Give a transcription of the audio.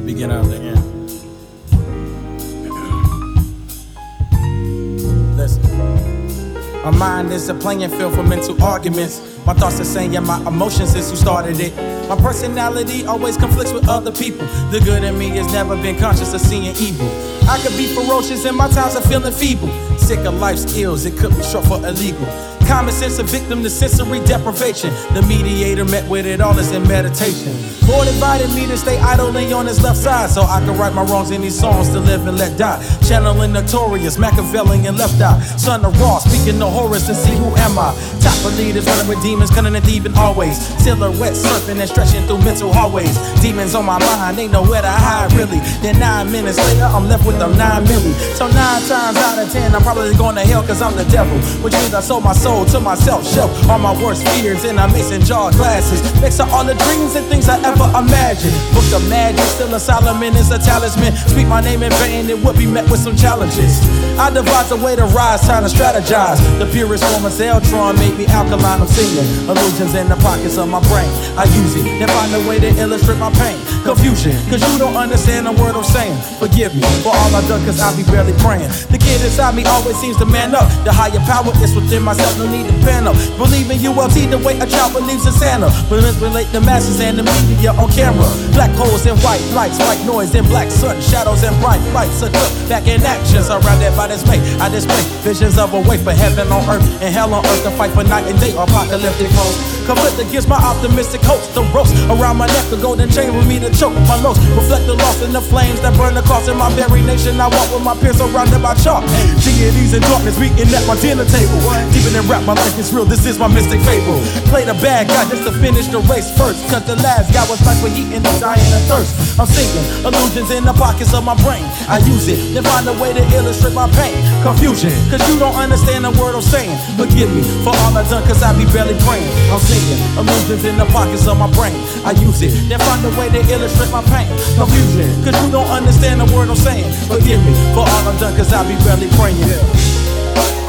begin out again. Listen. My mind is a playing field for mental arguments. My thoughts are saying my emotions is who started it. My personality always conflicts with other people. The good in me has never been conscious of seeing evil. I could be ferocious in my times of feeling feeble. Sick of life's ills, it could be short for illegal. Common sense a victim to sensory deprivation. The mediator met with it all is in meditation. Lord invited me to stay idly on his left side, so I can right my wrongs in these songs to live and let die. Channeling notorious, Machiavellian left eye. Son of Raw, speaking no horrors to see who am I. Top of leaders running with demons, cunning and thieving always. Silhouette surfing and stretching through mental hallways. Demons on my mind, ain't nowhere to hide really. Then 9 minutes later, I'm left with them 9 milli. So 9 times out of 10, I'm probably going to hell cause I'm the devil. Which means I sold my soul to myself, shelf all my worst fears in a mason jar glasses. Mix up all the dreams and things I ever imagined. Book of magic, still a Solomon is a talisman. Speak my name in vain, it would be met with some challenges. I devised a way to rise, time to strategize. The purest form of Zeltron made me alkaline, I'm singing. Illusions in the pockets of my brain, I use it, then find a way to illustrate my pain. Confusion, cause you don't understand a word I'm saying. Forgive me for all I've done cause I be barely praying. The kid inside me always seems to man up. The higher power is within myself, no need to pan up. Believe in ULT the way a child believes in Santa. Manipulate the masses and the media on camera. Black holes and white lights, white noise and black sun. Shadows and bright lights are good back in action. Surrounded by this way, I display visions of a way for heaven on earth and hell on earth to fight for night and day. Apocalyptic hosts conflict against my optimistic hopes. The ropes around my neck, the golden chain with me to choke my lows. Reflect the loss in the flames that burn across in my very nation. I walk with my peers surrounded by chalk. Deities and darkness meeting at my dinner table. Deeper than rap, my life is real. This is my mystic fable. Play the bad guy just to finish the race first. Cause the last guy was like for heat and dying of thirst. I'm singing illusions in the pockets of my brain. I use it, then find a way to illustrate my pain. Confusion, cause you don't understand the word I'm saying. Forgive me for all I've done cause I be barely praying. I'm singing illusions in the pockets of my brain. I use it, then find a way to illustrate my pain. Confusion, cause you don't understand the word I'm saying. Forgive me for all I've done cause I be barely praying.